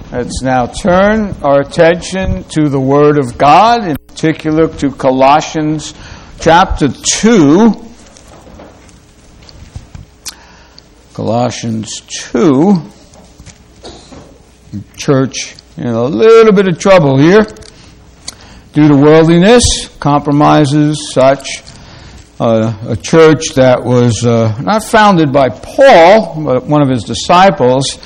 Let's now turn our attention to the Word of God, in particular to Colossians chapter 2. Colossians 2. Church in a little bit of trouble here due to worldliness, compromises, such. A church that was not founded by Paul, but one of his disciples,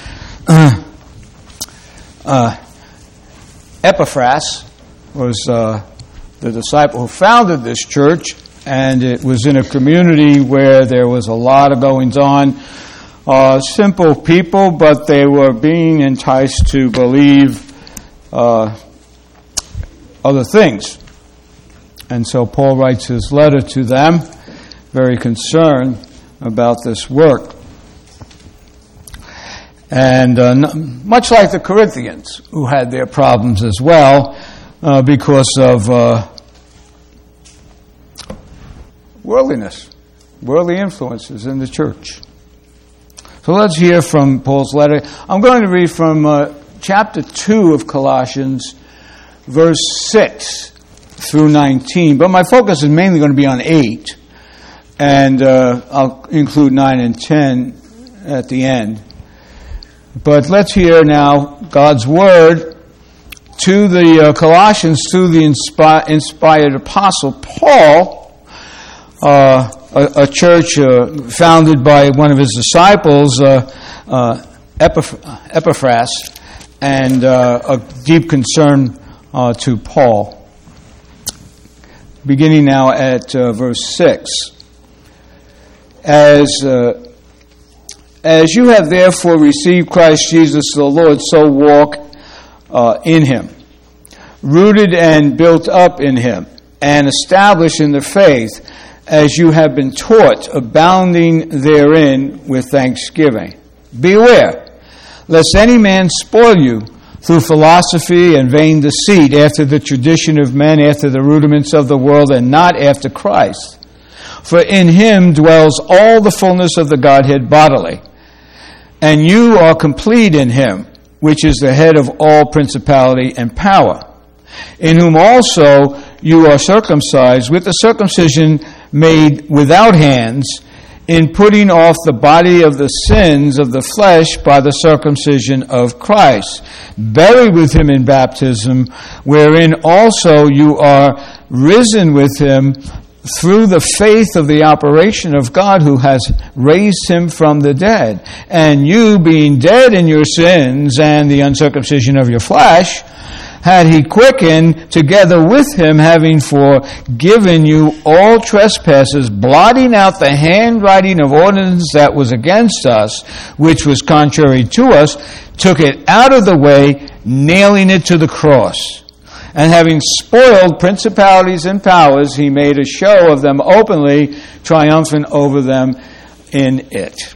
Epaphras was the disciple who founded this church, and it was in a community where there was a lot of goings on. Simple people, but they were being enticed to believe other things. And so Paul writes his letter to them, very concerned about this work. And much like the Corinthians, who had their problems as well because of worldliness, worldly influences in the church. So let's hear from Paul's letter. I'm going to read from chapter 2 of Colossians, verse 6 through 19. But my focus is mainly going to be on 8. And I'll include 9 and 10 at the end. But let's hear now God's word to the Colossians through the inspired apostle Paul, a church founded by one of his disciples, Epaphras, and a deep concern to Paul. Beginning now at verse 6. As you have therefore received Christ Jesus the Lord, so walk in him, rooted and built up in him, and established in the faith, as you have been taught, abounding therein with thanksgiving. Beware, lest any man spoil you through philosophy and vain deceit, after the tradition of men, after the rudiments of the world, and not after Christ. For in him dwells all the fullness of the Godhead bodily. And you are complete in him, which is the head of all principality and power, in whom also you are circumcised with the circumcision made without hands, in putting off the body of the sins of the flesh by the circumcision of Christ, buried with him in baptism, wherein also you are risen with him through the faith of the operation of God, who has raised him from the dead. And you, being dead in your sins and the uncircumcision of your flesh, had he quickened together with him, having forgiven you all trespasses, blotting out the handwriting of ordinance that was against us, which was contrary to us, took it out of the way, nailing it to the cross. And having spoiled principalities and powers, he made a show of them openly, triumphant over them in it.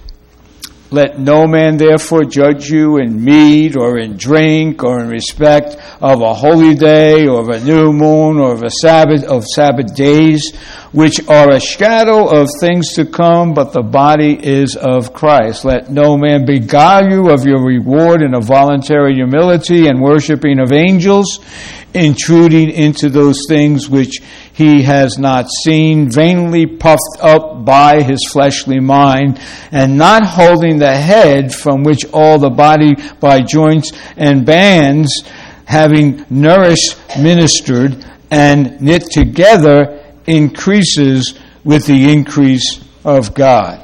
Let no man therefore judge you in meat or in drink or in respect of a holy day or of a new moon or of Sabbath days, which are a shadow of things to come, but the body is of Christ. Let no man beguile you of your reward in a voluntary humility and worshiping of angels, intruding into those things which he has not seen, vainly puffed up by his fleshly mind, and not holding the head, from which all the body by joints and bands, having nourished, ministered, and knit together, increases with the increase of God.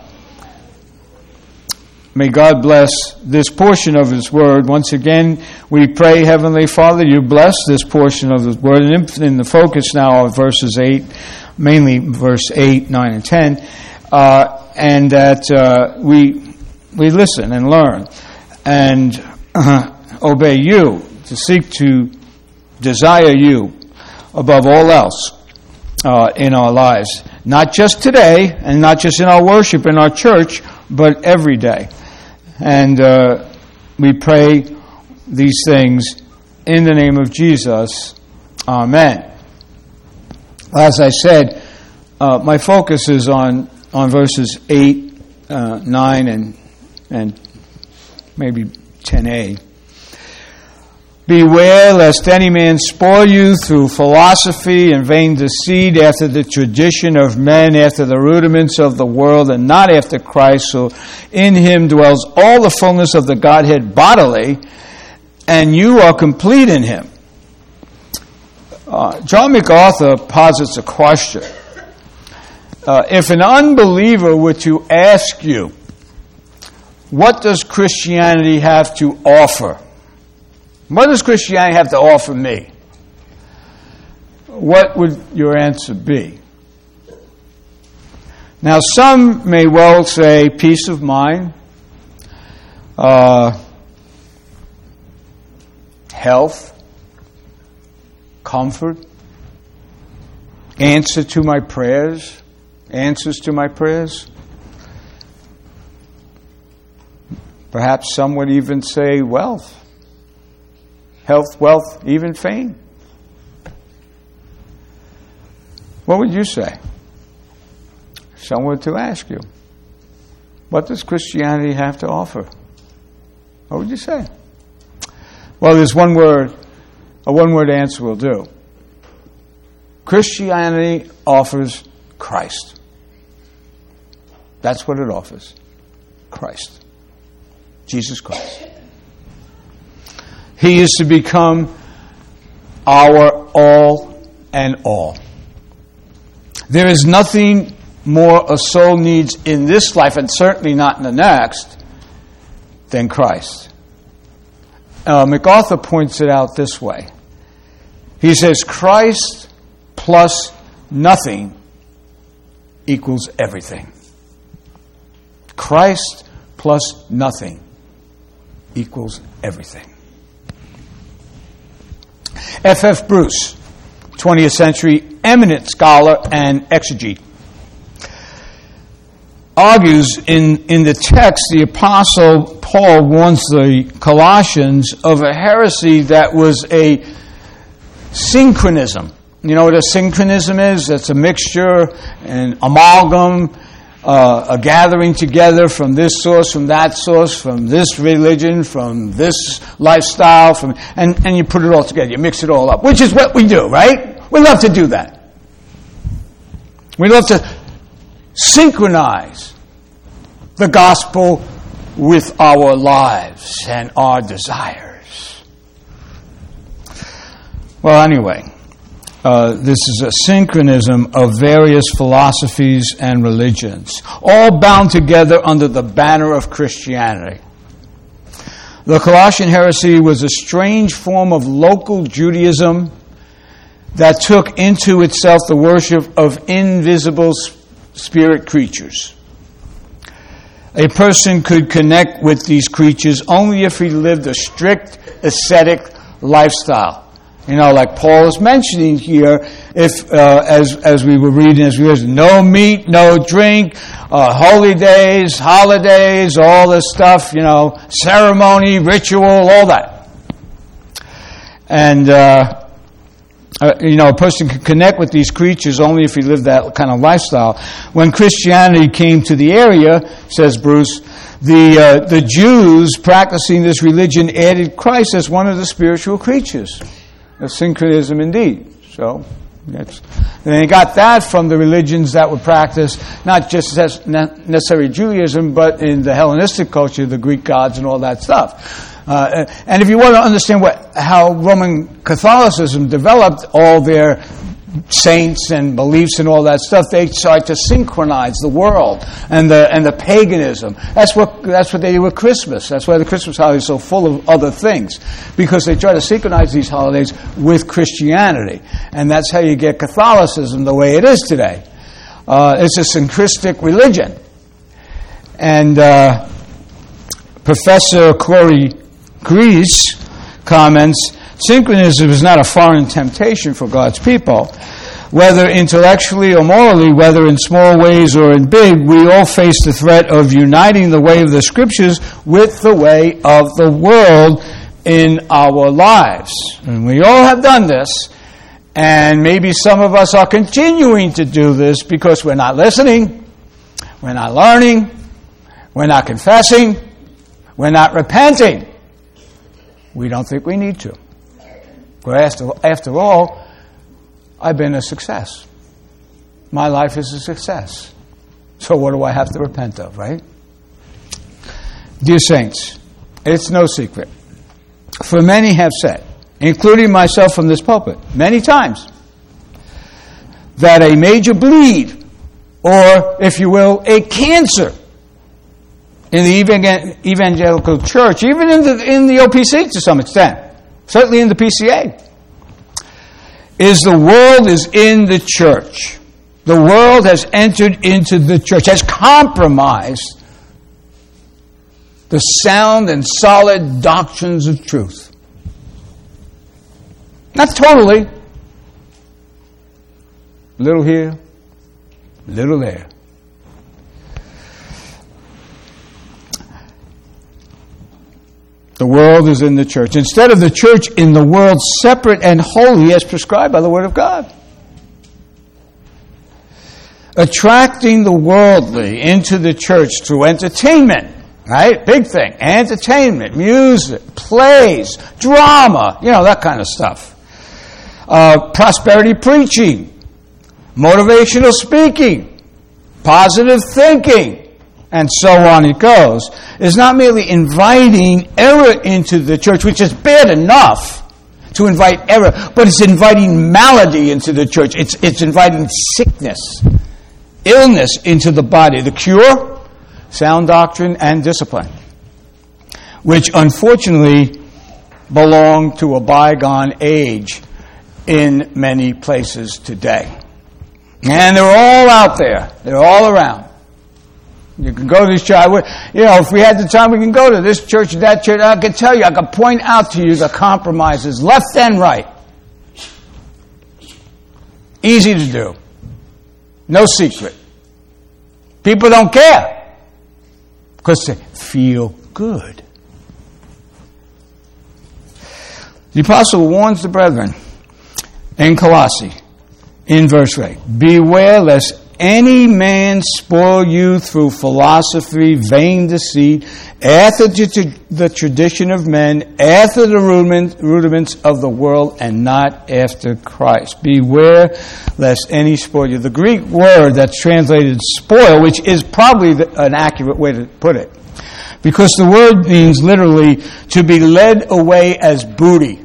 May God bless this portion of His Word. Once again, we pray, Heavenly Father, you bless this portion of His Word. And in the focus now of verses 8, mainly verse 8, 9, and 10, and that we listen and learn and obey you, to seek to desire you above all else in our lives. Not just today, and not just in our worship in our church, but every day. And we pray these things in the name of Jesus. Amen. As I said, my focus is on verses 8, 9, and maybe 10a. Beware lest any man spoil you through philosophy and vain deceit, after the tradition of men, after the rudiments of the world, and not after Christ. So in him dwells all the fullness of the Godhead bodily, and you are complete in him. John MacArthur posits a question. If an unbeliever were to ask you, what does Christianity have to offer? What does Christianity have to offer me? What would your answer be? Now, some may well say peace of mind, health, comfort, answers to my prayers. Perhaps some would even say wealth. Health, wealth, even fame. What would you say? If someone were to ask you, what does Christianity have to offer? What would you say? Well, there's one word, a one-word answer will do. Christianity offers Christ. That's what it offers. Christ. Jesus Christ. He is to become our all and all. There is nothing more a soul needs in this life, and certainly not in the next, than Christ. MacArthur points it out this way. He says, Christ plus nothing equals everything. Christ plus nothing equals everything. F.F. Bruce, 20th century eminent scholar and exegete, argues in the text the Apostle Paul warns the Colossians of a heresy that was a synchronism. You know what a synchronism is? It's a mixture, an amalgam, a gathering together from this source, from that source, from this religion, from this lifestyle, and you put it all together. You mix it all up, which is what we do, right? We love to do that. We love to synchronize the gospel with our lives and our desires. Well, anyway, this is a synchronism of various philosophies and religions, all bound together under the banner of Christianity. The Colossian heresy was a strange form of local Judaism that took into itself the worship of invisible spirit creatures. A person could connect with these creatures only if he lived a strict ascetic lifestyle. You know, like Paul is mentioning here, if as we were reading, no meat, no drink, holy days, holidays, all this stuff, ceremony, ritual, all that. And, a person could connect with these creatures only if he lived that kind of lifestyle. When Christianity came to the area, says Bruce, the Jews practicing this religion added Christ as one of the spiritual creatures. A synchronism indeed. So they got that from the religions that were practiced, not just as necessarily Judaism, but in the Hellenistic culture, the Greek gods and all that stuff. And if you want to understand how Roman Catholicism developed all their saints and beliefs and all that stuff, they tried to synchronize the world and the paganism. That's what they do with Christmas. That's why the Christmas holiday is so full of other things, because they try to synchronize these holidays with Christianity, and that's how you get Catholicism the way it is today. It's a syncretic religion, and Professor Corey Grease comments, synchronism is not a foreign temptation for God's people. Whether intellectually or morally, whether in small ways or in big, we all face the threat of uniting the way of the Scriptures with the way of the world in our lives. And we all have done this, and maybe some of us are continuing to do this because we're not listening, we're not learning, we're not confessing, we're not repenting. We don't think we need to. Well, after all, I've been a success. My life is a success. So what do I have to repent of, right? Dear saints, it's no secret. For many have said, including myself from this pulpit, many times, that a major bleed, or, if you will, a cancer in the evangelical church, even in the OPC to some extent, certainly in the PCA, is the world is in the church. The world has entered into the church, has compromised the sound and solid doctrines of truth. Not totally. Little here, little there. The world is in the church. Instead of the church in the world, separate and holy as prescribed by the Word of God. Attracting the worldly into the church through entertainment, right? Big thing. Entertainment, music, plays, drama, that kind of stuff. Prosperity preaching, motivational speaking, positive thinking, and so on it goes, is not merely inviting error into the church, which is bad enough to invite error, but it's inviting malady into the church. It's inviting sickness, illness into the body. The cure? Sound doctrine and discipline, which unfortunately belong to a bygone age in many places today. And they're all out there. They're all around. You can go to this church. If we had the time, we can go to this church, that church. I can tell you, I can point out to you the compromises, left and right. Easy to do. No secret. People don't care because they feel good. The apostle warns the brethren in Colossae, in verse 8, beware lest any man spoil you through philosophy, vain deceit, after the tradition of men, after the rudiments of the world, and not after Christ. Beware lest any spoil you. The Greek word that's translated spoil, which is probably an accurate way to put it, because the word means literally to be led away as booty.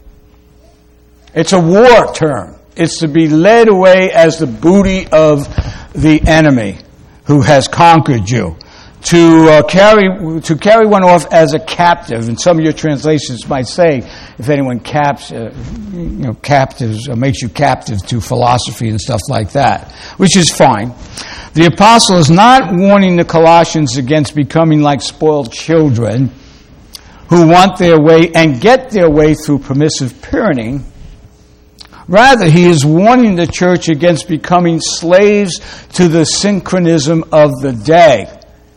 It's a war term. It's to be led away as the booty of the enemy who has conquered you. To carry one off as a captive. And some of your translations might say, if anyone captives or makes you captive to philosophy and stuff like that, which is fine. The apostle is not warning the Colossians against becoming like spoiled children who want their way and get their way through permissive parenting. Rather, he is warning the church against becoming slaves to the synchronism of the day.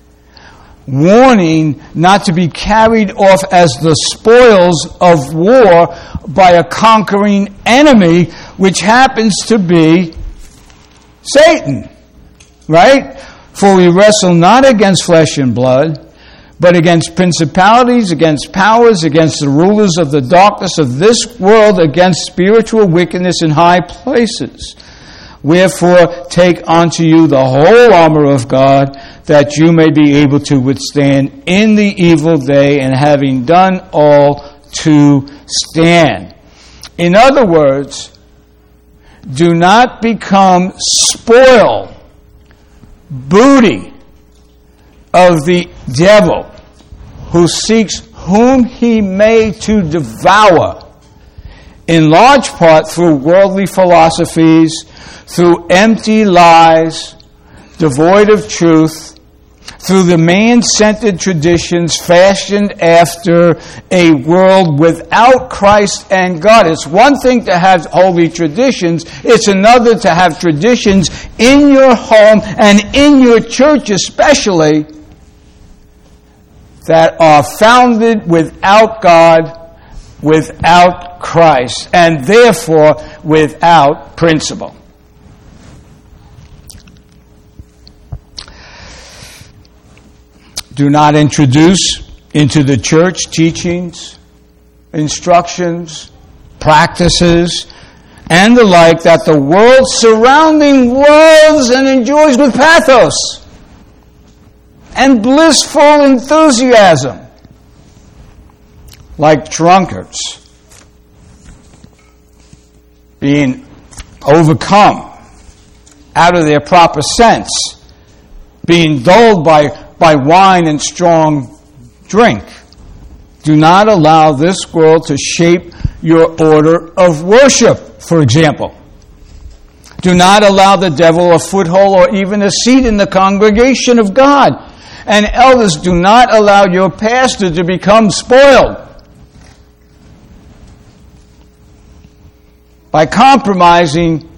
Warning not to be carried off as the spoils of war by a conquering enemy, which happens to be Satan. Right? For we wrestle not against flesh and blood, but against principalities, against powers, against the rulers of the darkness of this world, against spiritual wickedness in high places. Wherefore, take unto you the whole armor of God, that you may be able to withstand in the evil day, and having done all, to stand. In other words, do not become spoiled, booty of the devil, who seeks whom he may to devour, in large part through worldly philosophies, through empty lies, devoid of truth, through the man-centered traditions fashioned after a world without Christ and God. It's one thing to have holy traditions. It's another to have traditions in your home and in your church especially that are founded without God, without Christ, and therefore without principle. Do not introduce into the church teachings, instructions, practices, and the like that the world surrounding loves and enjoys with pathos and blissful enthusiasm, like drunkards, being overcome out of their proper sense, being dulled by wine and strong drink. Do not allow this world to shape your order of worship, for example. Do not allow the devil a foothold or even a seat in the congregation of God. And elders, do not allow your pastor to become spoiled by compromising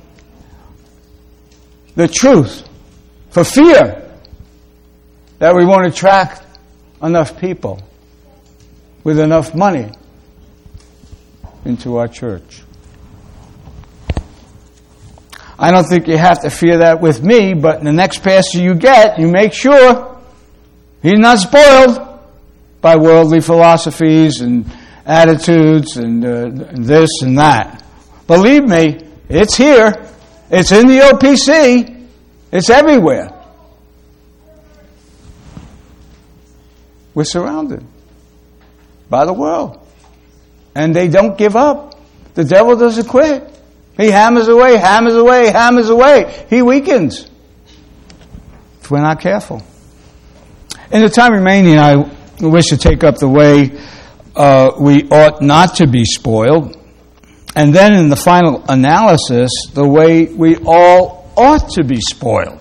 the truth for fear that we won't attract enough people with enough money into our church. I don't think you have to fear that with me, but the next pastor you get, you make sure he's not spoiled by worldly philosophies and attitudes and this and that. Believe me, it's here. It's in the OPC. It's everywhere. We're surrounded by the world. And they don't give up. The devil doesn't quit. He hammers away, hammers away, hammers away. He weakens if we're not careful. In the time remaining, I wish to take up the way we ought not to be spoiled. And then in the final analysis, the way we all ought to be spoiled.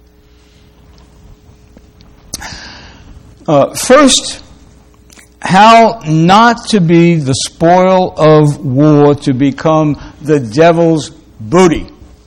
First, how not to be the spoil of war to become the devil's booty.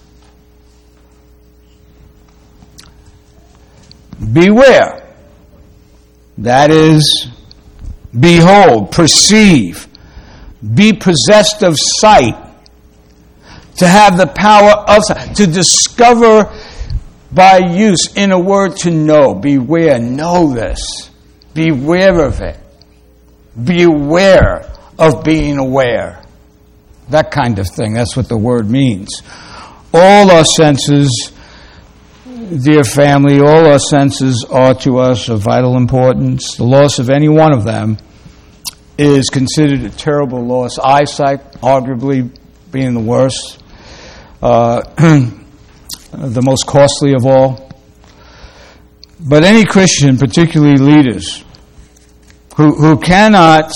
Beware. That is, behold, perceive, be possessed of sight, to have the power of sight, to discover by use, in a word, to know. Beware, know this. Beware of it. Beware of being aware. That kind of thing. That's what the word means. All our senses, dear family, all our senses are to us of vital importance. The loss of any one of them is considered a terrible loss. Eyesight, arguably, being the worst. The most costly of all. But any Christian, particularly leaders, who cannot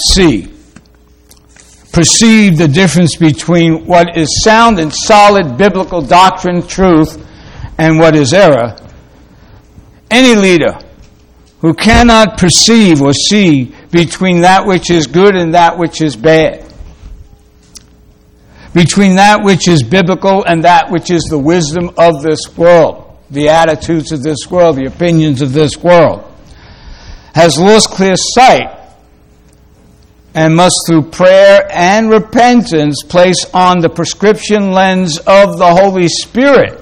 perceive the difference between what is sound and solid biblical doctrine, truth, and what is error, any leader who cannot perceive or see between that which is good and that which is bad, between that which is biblical and that which is the wisdom of this world, the attitudes of this world, the opinions of this world, has lost clear sight and must, through prayer and repentance, place on the prescription lens of the Holy Spirit,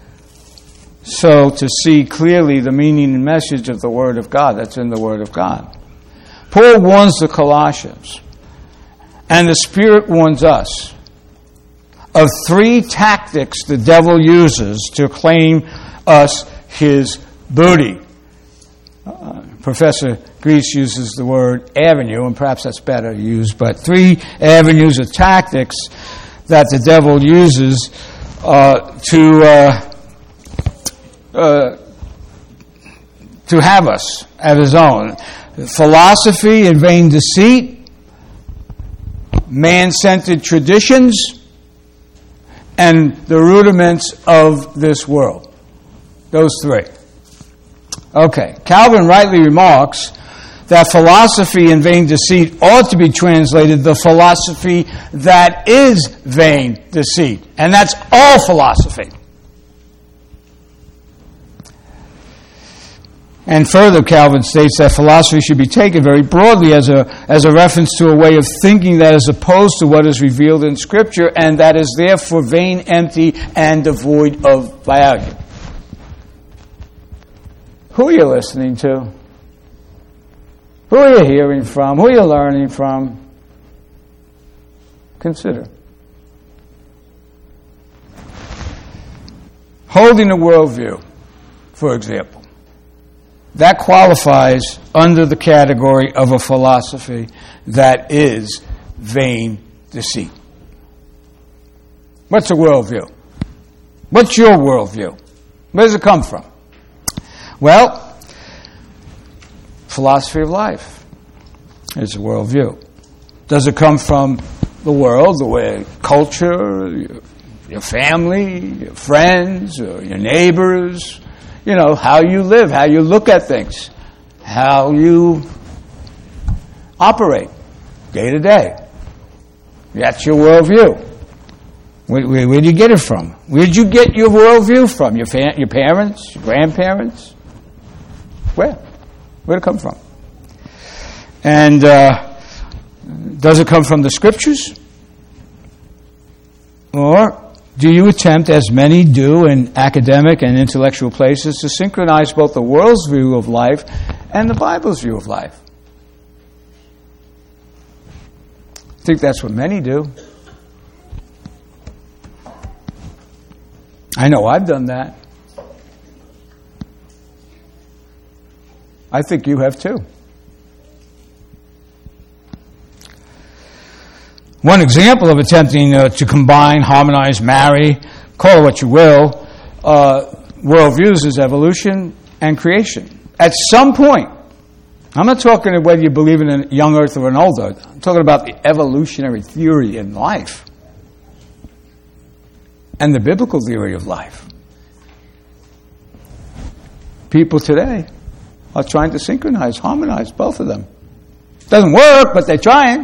so to see clearly the meaning and message of the Word of God that's in the Word of God. Paul warns the Colossians, and the Spirit warns us, of 3 tactics the devil uses to claim us his booty. Professor Grease uses the word avenue, and perhaps that's better used, but 3 avenues of tactics that the devil uses to have us at his own. Philosophy and vain deceit, man-centered traditions, and the rudiments of this world. Those 3. Okay. Calvin rightly remarks that philosophy and vain deceit ought to be translated the philosophy that is vain deceit. And that's all philosophy. And further, Calvin states that philosophy should be taken very broadly as a reference to a way of thinking that is opposed to what is revealed in Scripture, and that is therefore vain, empty, and devoid of value. Who are you listening to? Who are you hearing from? Who are you learning from? Consider. holding a worldview, for example, that qualifies under the category of a philosophy that is vain deceit. What's a worldview? What's your worldview? Where does it come from? Well, philosophy of life is a worldview. Does it come from the world, the way culture, your family, your friends, or your neighbors? You know, how you live, how you look at things, how you operate day to day. That's your worldview. Where do you get it from? Where did you get your worldview from? Your parents? Your grandparents? Where? Where did it come from? And does it come from the Scriptures? Or do you attempt, as many do in academic and intellectual places, to synchronize both the world's view of life and the Bible's view of life? I think that's what many do. I know I've done that. I think you have too. One example of attempting to combine, harmonize, marry, call it what you will, worldviews is evolution and creation. At some point, I'm not talking about whether you believe in a young earth or an old earth. I'm talking about the evolutionary theory in life and the biblical theory of life. People today are trying to synchronize, harmonize both of them. Doesn't work, but they're trying.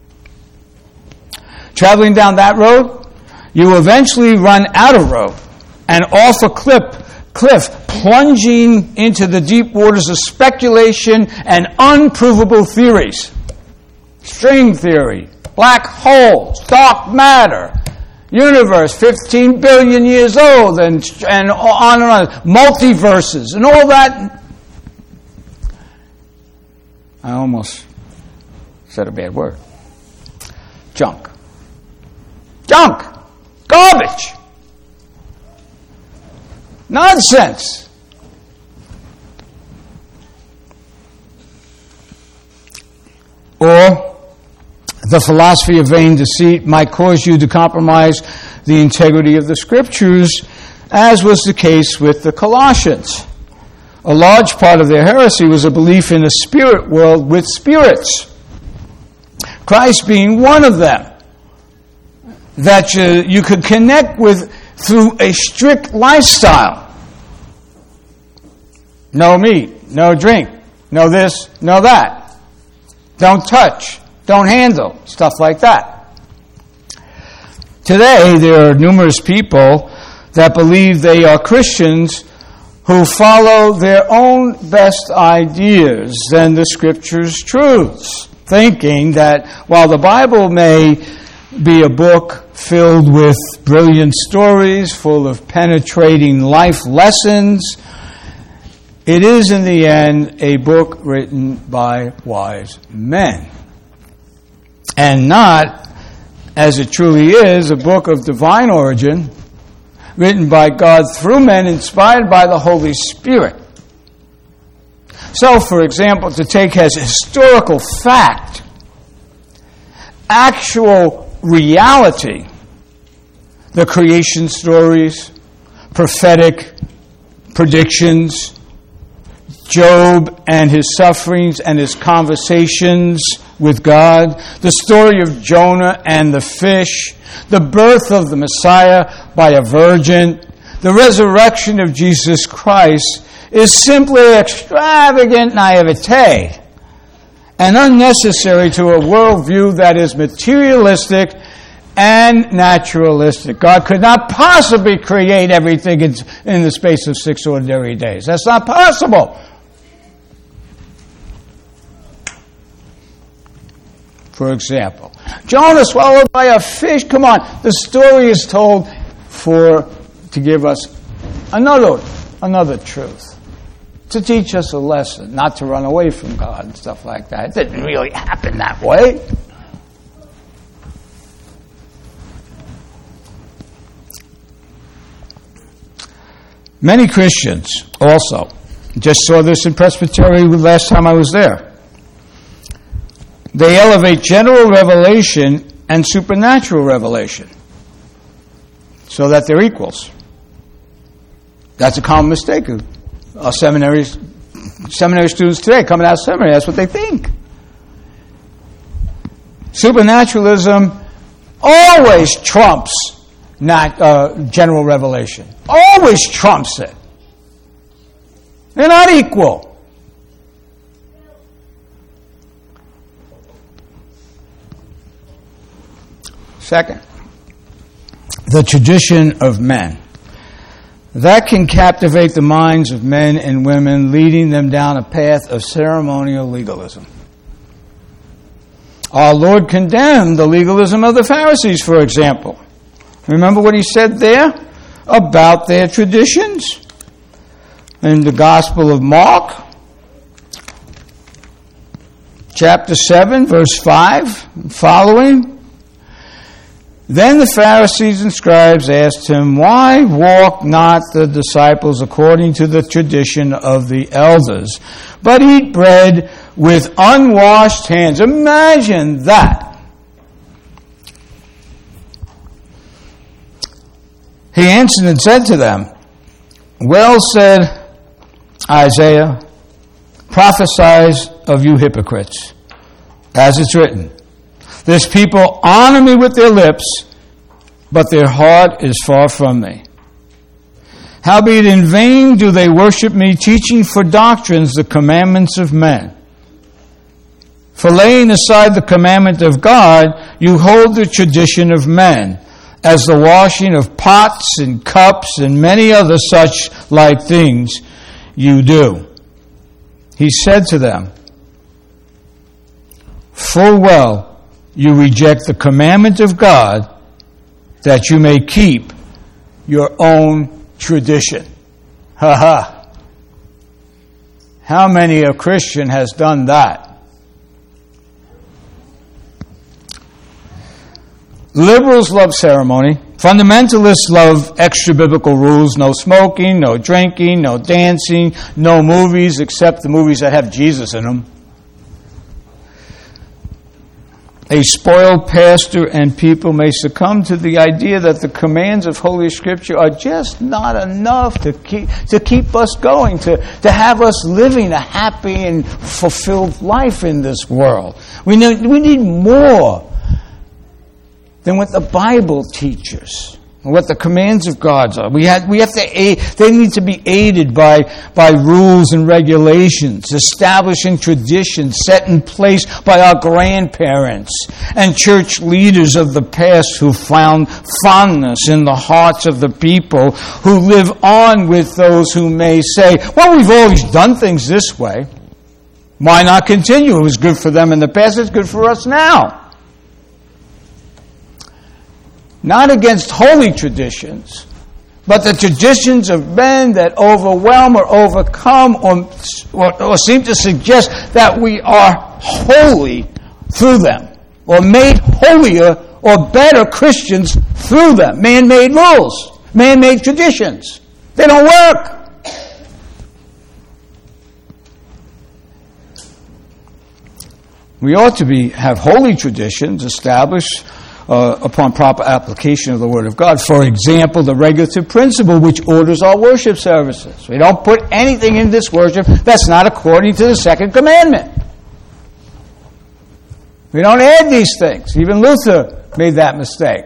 Traveling down that road, you will eventually run out of road and off a cliff, plunging into the deep waters of speculation and unprovable theories. String theory, black holes, dark matter, universe 15 billion years old, and on and on, multiverses, and all that. I almost said a bad word. Junk. Garbage. Nonsense. Or the philosophy of vain deceit might cause you to compromise the integrity of the Scriptures, as was the case with the Colossians. A large part of their heresy was a belief in a spirit world with spirits, Christ being one of them, that you could connect with through a strict lifestyle. No meat, no drink, no this, no that. Don't touch, don't handle, stuff like that. Today, there are numerous people that believe they are Christians who follow their own best ideas than the Scripture's truths, thinking that while the Bible may be a book filled with brilliant stories, full of penetrating life lessons, it is in the end a book written by wise men, and not, as it truly is, a book of divine origin, written by God through men, inspired by the Holy Spirit. So, for example, to take as historical fact, actual reality, the creation stories, prophetic predictions, Job and his sufferings and his conversations with God, the story of Jonah and the fish, the birth of the Messiah by a virgin, the resurrection of Jesus Christ is simply extravagant naivete and unnecessary to a worldview that is materialistic and naturalistic. God could not possibly create everything in the space of 6 ordinary days. That's not possible. For example, Jonah swallowed by a fish. Come on, the story is told to give us another truth, to teach us a lesson, not to run away from God and stuff like that. It didn't really happen that way. Many Christians also, just saw this in Presbytery last time I was there, they elevate general revelation and supernatural revelation so that they're equals. That's a common mistake of seminary students today coming out of seminary. That's what they think. Supernaturalism always trumps general revelation. Always trumps it. They're not equal. Second, the tradition of men. That can captivate the minds of men and women, leading them down a path of ceremonial legalism. Our Lord condemned the legalism of the Pharisees, for example. Remember what he said there about their traditions? In the Gospel of Mark, chapter 7, verse 5, following. Then the Pharisees and scribes asked him, "Why walk not the disciples according to the tradition of the elders, but eat bread with unwashed hands?" Imagine that. He answered and said to them, "Well said Isaiah, prophesies of you hypocrites, as it's written, this people honor me with their lips, but their heart is far from me. Howbeit in vain do they worship me, teaching for doctrines the commandments of men. For laying aside the commandment of God, you hold the tradition of men, as the washing of pots and cups and many other such like things you do." He said to them, "Full well you reject the commandment of God, that you may keep your own tradition." Ha ha. How many a Christian has done that? Liberals love ceremony. Fundamentalists love extra biblical rules. No smoking, no drinking, no dancing, no movies except the movies that have Jesus in them. A spoiled pastor and people may succumb to the idea that the commands of Holy Scripture are just not enough to keep us going, to have us living a happy and fulfilled life in this world. We need more than what the Bible teaches, what the commands of God are. They need to be aided by rules and regulations, establishing traditions set in place by our grandparents and church leaders of the past who found fondness in the hearts of the people, who live on with those who may say, "Well, we've always done things this way. Why not continue? It was good for them in the past, it's good for us now." Not against holy traditions, but the traditions of men that overwhelm or overcome or seem to suggest that we are holy through them, or made holier or better Christians through them. Man-made rules, man-made traditions. They don't work. We ought to have holy traditions established upon proper application of the Word of God. For example, the regulative principle which orders our worship services. We don't put anything in this worship that's not according to the second commandment. We don't add these things. Even Luther made that mistake.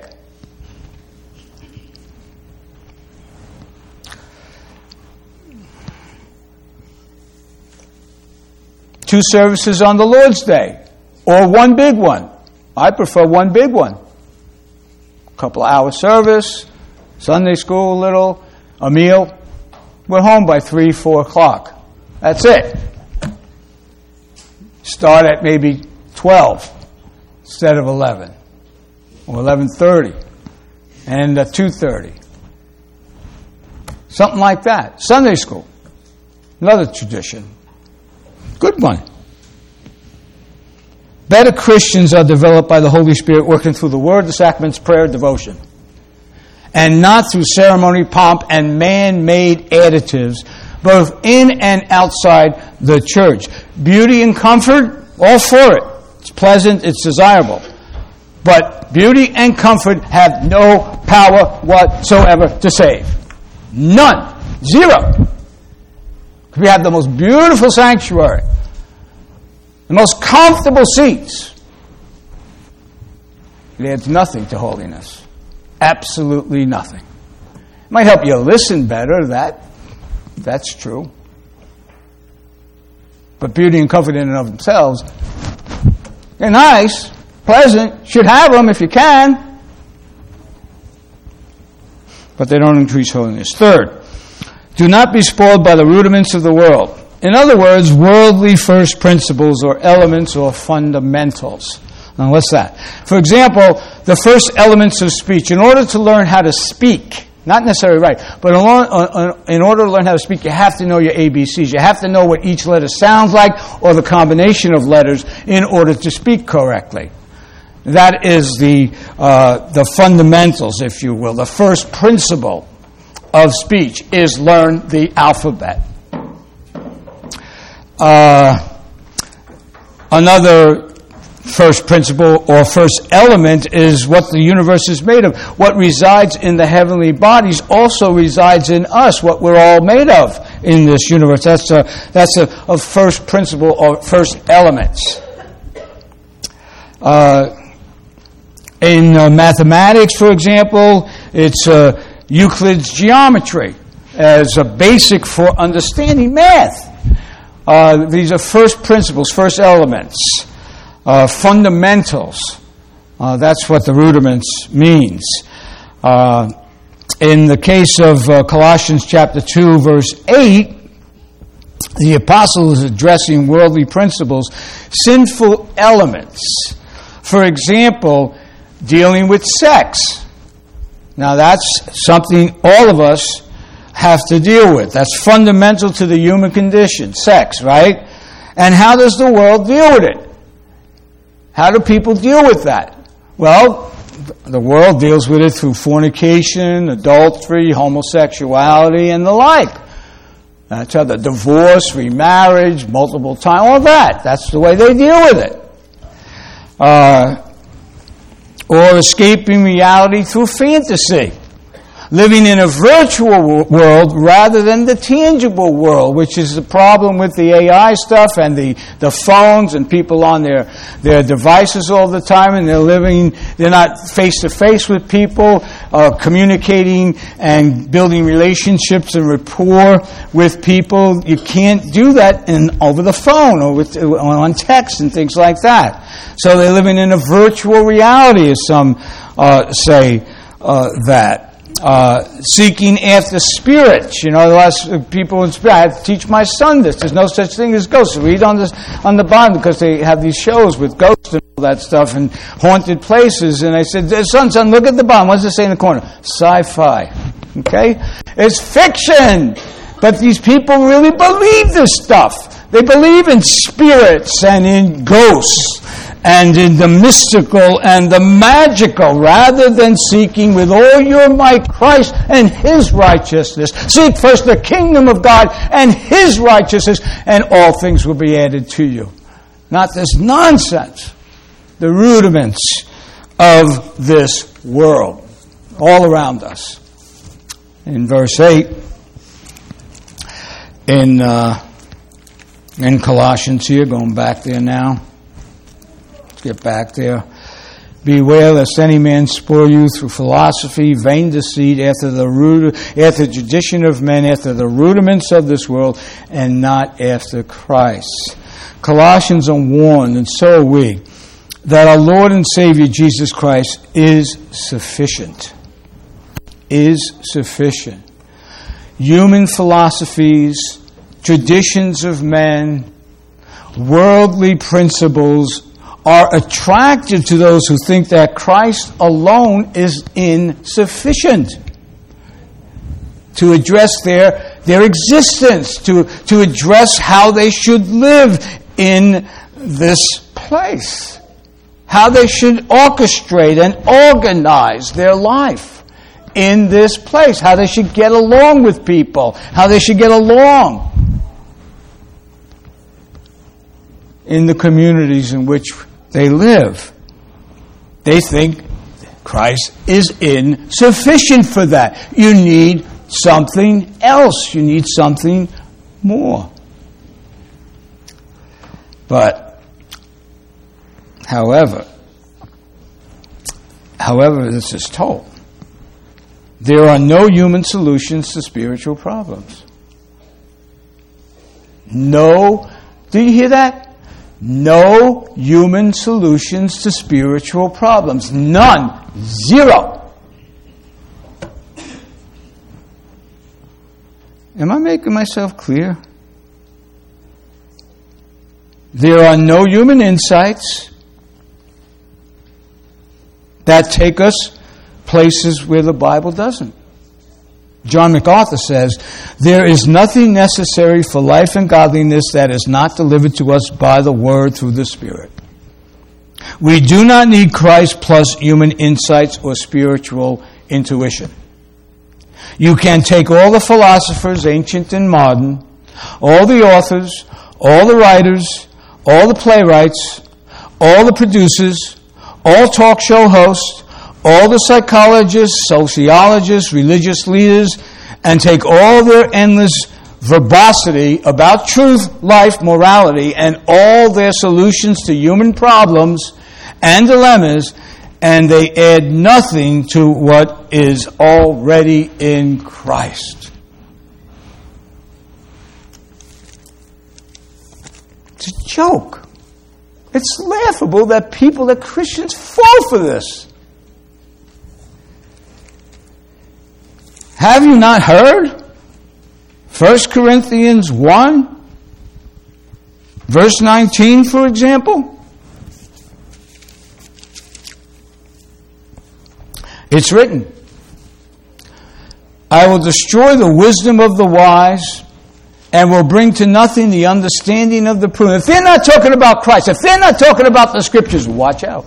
Two services on the Lord's Day, or one big one. I prefer one big one. Couple of hours service, Sunday school a little, a meal. We're home by 3, 4 o'clock. That's it. Start at maybe 12 instead of 11. Or 11:30. And 2:30. Something like that. Sunday school. Another tradition. Good one. Better Christians are developed by the Holy Spirit working through the Word, the sacraments, prayer, devotion. and not through ceremony, pomp, and man-made additives, both in and outside the church. Beauty and comfort, all for it. It's pleasant, it's desirable. But beauty and comfort have no power whatsoever to save. None. Zero. We have the most beautiful sanctuary, the most comfortable seats. It adds nothing to holiness. Absolutely nothing. It might help you listen better, that's true. But beauty and comfort in and of themselves, they're nice, pleasant, should have them if you can, but they don't increase holiness. Third, do not be spoiled by the rudiments of the world. In other words, worldly first principles or elements or fundamentals. Now, what's that? For example, the first elements of speech. In order to learn how to speak, not necessarily right, but in order to learn how to speak, you have to know your ABCs. You have to know what each letter sounds like or the combination of letters in order to speak correctly. That is the fundamentals, if you will. The first principle of speech is learn the alphabet. Another first principle or first element is what the universe is made of. What resides in the heavenly bodies also resides in us, what we're all made of in this universe. That's a first principle or first elements. In mathematics, for example, it's Euclid's geometry as a basic for understanding math. These are first principles, first elements, fundamentals. That's what the rudiments means. In the case of Colossians chapter 2, verse 8, the apostle is addressing worldly principles, sinful elements. For example, dealing with sex. Now that's something all of us have to deal with. That's fundamental to the human condition, sex, right? And how does the world deal with it? How do people deal with that? Well, the world deals with it through fornication, adultery, homosexuality, and the like. That's how the divorce, remarriage, multiple times, all that. That's the way they deal with it. Or escaping reality through fantasy. Living in a virtual world rather than the tangible world, which is the problem with the AI stuff and the phones and people on their devices all the time, and they're not face-to-face with people, communicating and building relationships and rapport with people. You can't do that over the phone or on text and things like that. So they're living in a virtual reality, as some say that. Seeking after spirits. You know, lots of people in spirit. I have to teach my son this. There's no such thing as ghosts. Read on the Bible, because they have these shows with ghosts and all that stuff and haunted places. And I said, son, look at the bottom. What does it say in the corner? Sci-fi. Okay? It's fiction. But these people really believe this stuff. They believe in spirits and in ghosts and in the mystical and the magical, rather than seeking with all your might Christ and His righteousness. Seek first the kingdom of God and His righteousness, and all things will be added to you. Not this nonsense. The rudiments of this world, all around us. In verse 8, in Colossians here, going back there now. Get back there. Beware lest any man spoil you through philosophy, vain deceit, after the tradition of men, after the rudiments of this world, and not after Christ. Colossians are warned, and so are we, that our Lord and Savior Jesus Christ is sufficient. Is sufficient. Human philosophies, traditions of men, worldly principles are attractive to those who think that Christ alone is insufficient to address their existence, to address how they should live in this place, how they should orchestrate and organize their life in this place, how they should get along with people, how they should get along in the communities in which they live. They think Christ is insufficient for that. You need something else. You need something more. But, however this is told, there are no human solutions to spiritual problems. No, do you hear that? No human solutions to spiritual problems. None. Zero. Am I making myself clear? There are no human insights that take us places where the Bible doesn't. John MacArthur says, there is nothing necessary for life and godliness that is not delivered to us by the Word through the Spirit. We do not need Christ plus human insights or spiritual intuition. You can take all the philosophers, ancient and modern, all the authors, all the writers, all the playwrights, all the producers, all talk show hosts, all the psychologists, sociologists, religious leaders, and take all their endless verbosity about truth, life, morality, and all their solutions to human problems and dilemmas, and they add nothing to what is already in Christ. It's a joke. It's laughable that Christians fall for this. Have you not heard? 1 Corinthians 1, verse 19, for example. It's written, I will destroy the wisdom of the wise and will bring to nothing the understanding of the prudent. If they're not talking about Christ, if they're not talking about the Scriptures, watch out.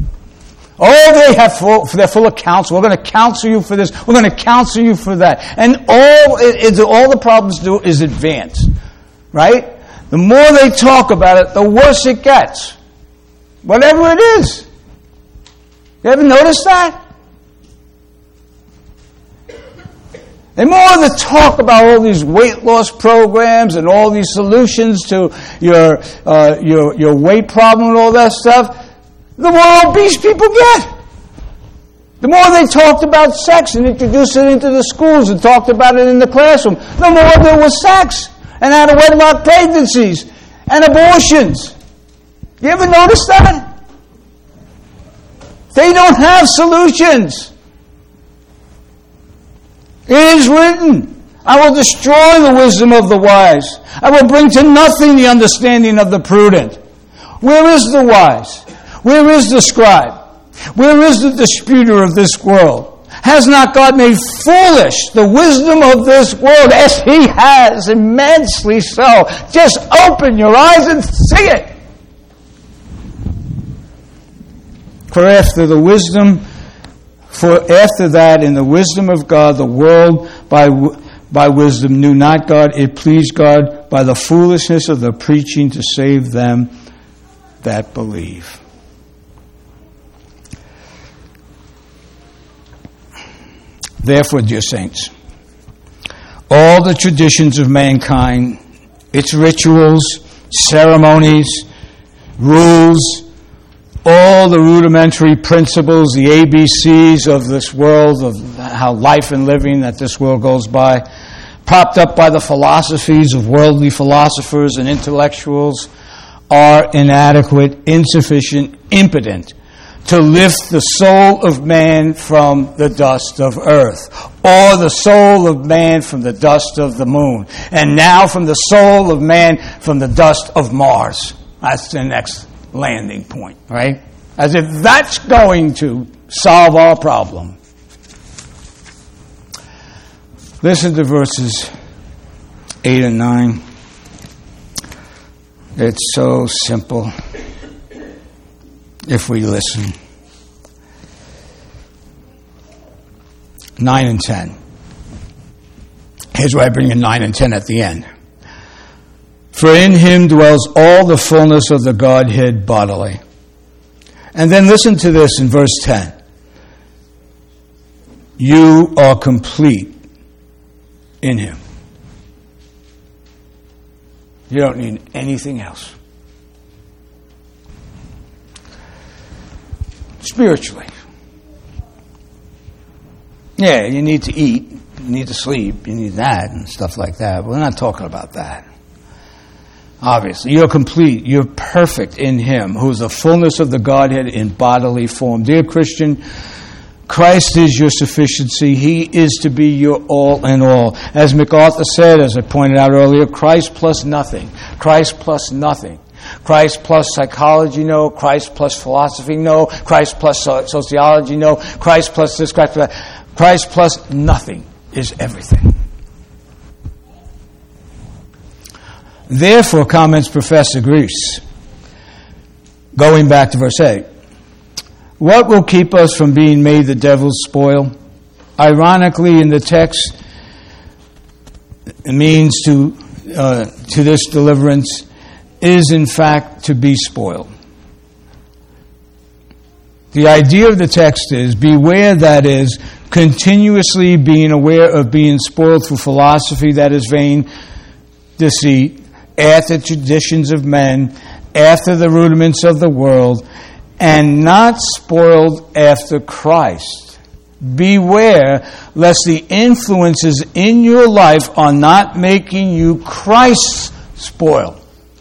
Oh, they're full of counsel. We're going to counsel you for this. We're going to counsel you for that. And all the problems do is advance. Right? The more they talk about it, the worse it gets. Whatever it is. You ever notice that? The more they talk about all these weight loss programs and all these solutions to your weight problem and all that stuff, the more obese people get. The more they talked about sex and introduced it into the schools and talked about it in the classroom, the more there was sex and out-of-wedlock pregnancies and abortions. You ever notice that? They don't have solutions. It is written, I will destroy the wisdom of the wise. I will bring to nothing the understanding of the prudent. Where is the wise? Where is the scribe? Where is the disputer of this world? Has not God made foolish the wisdom of this world? As He has, immensely so. Just open your eyes and see it. For after that, in the wisdom of God, the world by wisdom knew not God. It pleased God by the foolishness of the preaching to save them that believe. Therefore, dear saints, all the traditions of mankind, its rituals, ceremonies, rules, all the rudimentary principles, the ABCs of this world, of how life and living that this world goes by, propped up by the philosophies of worldly philosophers and intellectuals, are inadequate, insufficient, impotent to lift the soul of man from the dust of earth, or the soul of man from the dust of the moon, and now from the soul of man from the dust of Mars. That's the next landing point, right? As if that's going to solve our problem. Listen to verses 8 and 9. It's so simple if we listen. 9 and 10. Here's why I bring in 9 and 10 at the end. For in him dwells all the fullness of the Godhead bodily. And then listen to this in verse 10. You are complete in him. You don't need anything else. Spiritually. Yeah, you need to eat, you need to sleep, you need that and stuff like that. But we're not talking about that. Obviously, you're complete, you're perfect in him, who is the fullness of the Godhead in bodily form. Dear Christian, Christ is your sufficiency. He is to be your all in all. As MacArthur said, as I pointed out earlier, Christ plus nothing. Christ plus nothing. Christ plus psychology, no. Christ plus philosophy, no. Christ plus sociology, no. Christ plus this, Christ plus that. Christ plus nothing is everything. Therefore, comments Professor Grease, going back to verse 8, what will keep us from being made the devil's spoil? Ironically, in the text, it means to this deliverance is in fact to be spoiled. The idea of the text is, beware, that is, continuously being aware of being spoiled through philosophy that is vain, deceit, after traditions of men, after the rudiments of the world, and not spoiled after Christ. Beware lest the influences in your life are not making you Christ's spoil.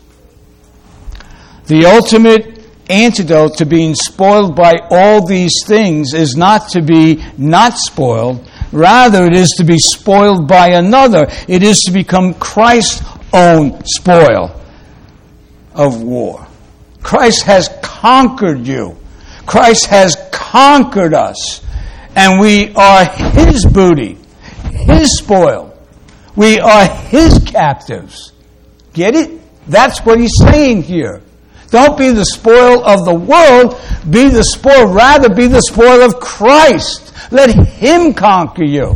The ultimate antidote to being spoiled by all these things is not to be not spoiled. Rather, it is to be spoiled by another. It is to become Christ's own spoil of war. Christ has conquered you. Christ has conquered us. And we are his booty, his spoil. We are his captives. Get it? That's what he's saying here. Don't be the spoil of the world. Be the spoil. Rather, be the spoil of Christ. Let him conquer you.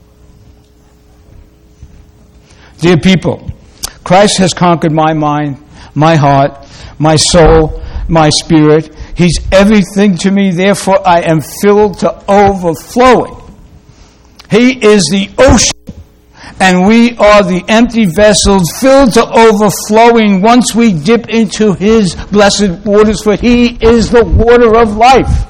Dear people, Christ has conquered my mind, my heart, my soul, my spirit. He's everything to me. Therefore, I am filled to overflowing. He is the ocean. And we are the empty vessels filled to overflowing once we dip into his blessed waters, for he is the water of life.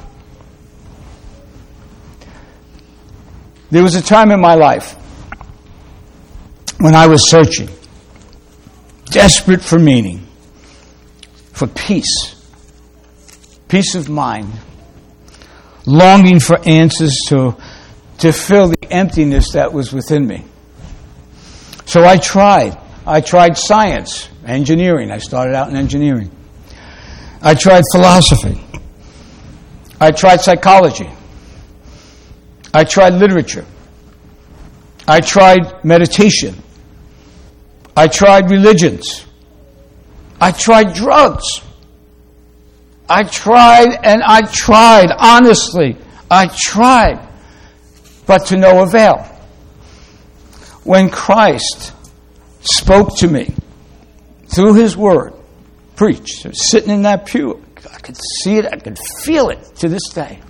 There was a time in my life when I was searching, desperate for meaning, for peace of mind, longing for answers to fill the emptiness that was within me. So I tried science, engineering. I started out in engineering. I tried philosophy. I tried psychology. I tried literature. I tried meditation. I tried religions. I tried drugs. I tried and I tried, honestly. I tried, but to no avail. When Christ spoke to me through his word, preached, sitting in that pew, I could see it, I could feel it to this day.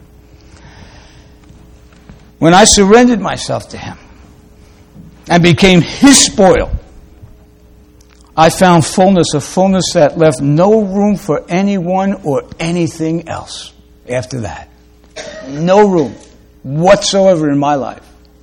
When I surrendered myself to him and became his spoil, I found fullness, a fullness that left no room for anyone or anything else after that. No room whatsoever in my life.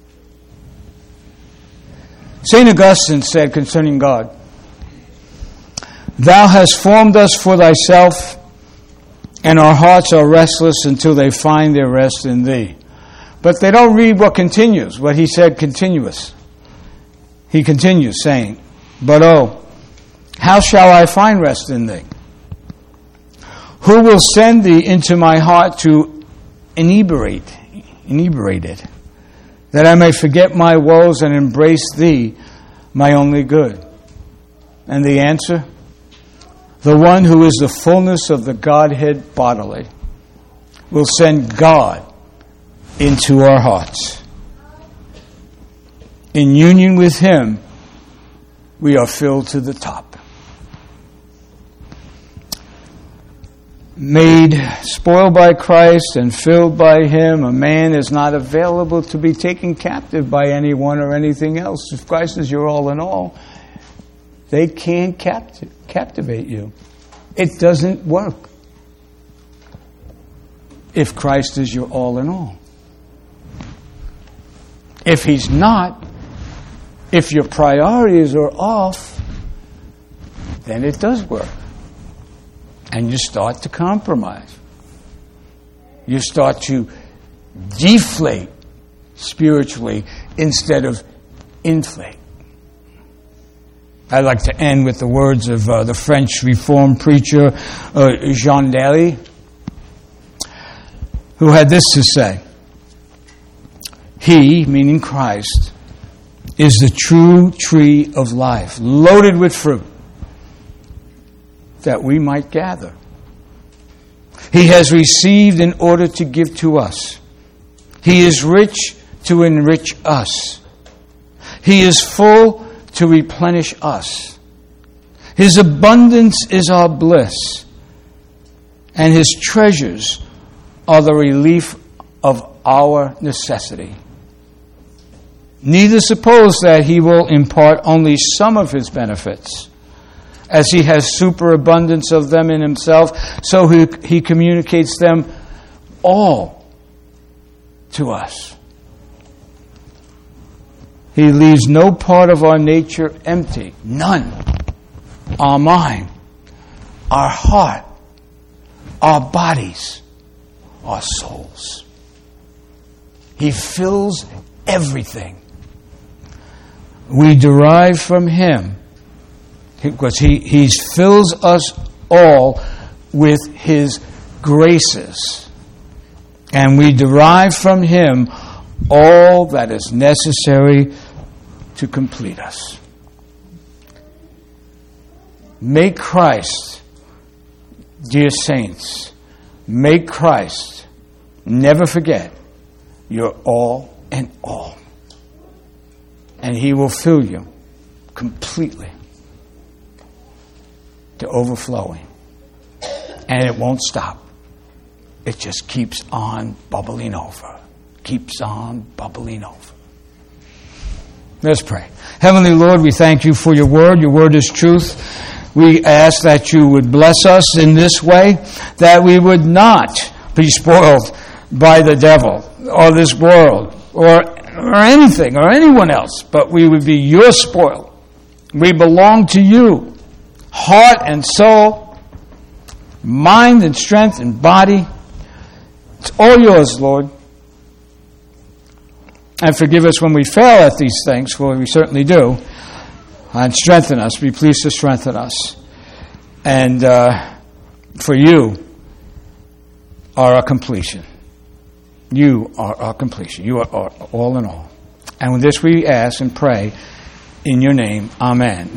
St. Augustine said concerning God, "Thou hast formed us for thyself, and our hearts are restless until they find their rest in thee." But they don't read what continues, what he said continuous. He continues saying, "But oh, how shall I find rest in thee? Who will send thee into my heart to inebriate it, that I may forget my woes and embrace thee, my only good?" And the answer? The one who is the fullness of the Godhead bodily will send God into our hearts. in union with Him, we are filled to the top. Made spoiled by Christ and filled by Him, a man is not available to be taken captive by anyone or anything else. If Christ is your all in all, they can't captivate you. It doesn't work. If Christ is your all in all. If He's not, if your priorities are off, then it does work. And you start to compromise. You start to deflate spiritually instead of inflate. I'd like to end with the words of the French Reformed preacher Jean Daly, who had this to say: He, meaning Christ, is the true tree of life, loaded with fruit, that we might gather. He has received in order to give to us. He is rich to enrich us. He is full to replenish us. His abundance is our bliss, and His treasures are the relief of our necessity. Neither suppose that He will impart only some of His benefits, as He has superabundance of them in Himself, so He communicates them all to us. He leaves no part of our nature empty. None. Our mind, our heart, our bodies, our souls. He fills everything. We derive from Him, because He fills us all with His graces. And we derive from Him all that is necessary to complete us. Make Christ, dear saints, make Christ, never forget, your all in all. And He will fill you completely to overflowing. And it won't stop. It just keeps on bubbling over. Keeps on bubbling over. Let's pray. Heavenly Lord, we thank You for Your word. Your word is truth. We ask that You would bless us in this way, that we would not be spoiled by the devil or this world or anything or anyone else, but we would be Your spoil. We belong to You, heart and soul, mind and strength and body. It's all Yours, Lord. And forgive us when we fail at these things, for we certainly do. And strengthen us. Be pleased to strengthen us. And for You are our completion. You are our completion. You are our all in all. And with this we ask and pray in Your name. Amen.